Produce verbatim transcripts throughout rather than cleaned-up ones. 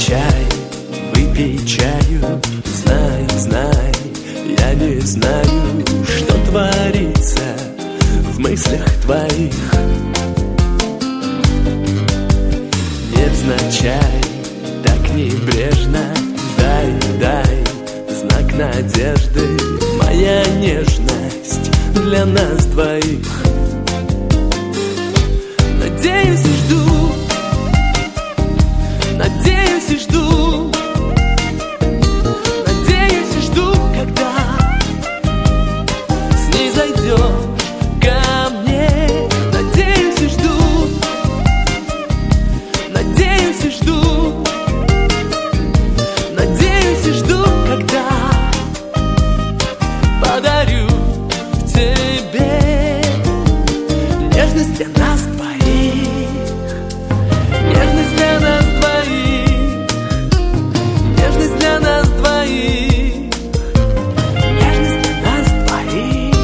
Невзначай выпей чаю, знай, знай, я не знаю, что творится в мыслях твоих. Невзначай, так небрежно, дай, дай знак надежды, моя нежность для нас двоих. Надеюсь и жду, надеюсь и жду, надеюсь и жду, когда снизойдешь ко мне. Надеюсь и жду, надеюсь и жду, надеюсь и жду, когда подарю тебе нежность для нас двоих. Нежность для нас двоих, нежность для нас двоих, нежность для нас двоих.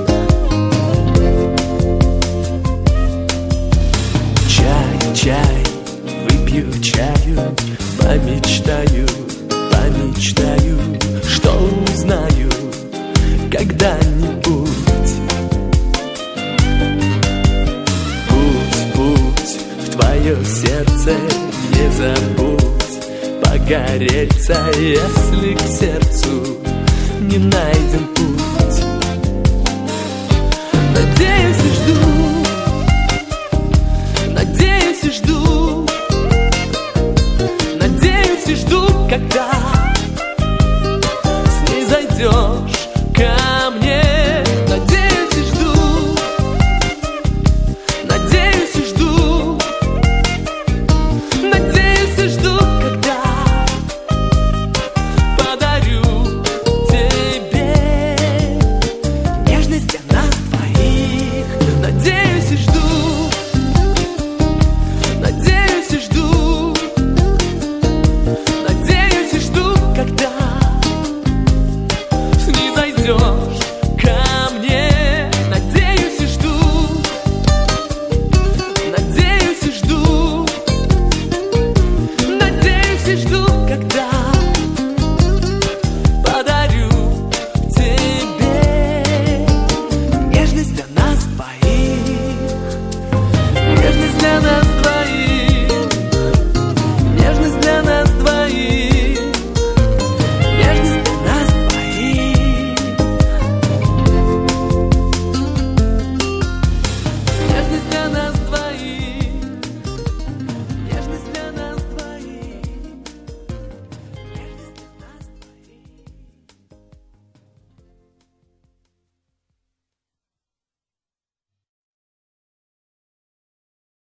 Чай, чай, выпью чаю, помечтаю, помечтаю, что узнаю когда-нибудь. Твое сердце не забудь погореться, если к сердцу не найден путь. Надеюсь и жду, надеюсь и жду, надеюсь и жду, когда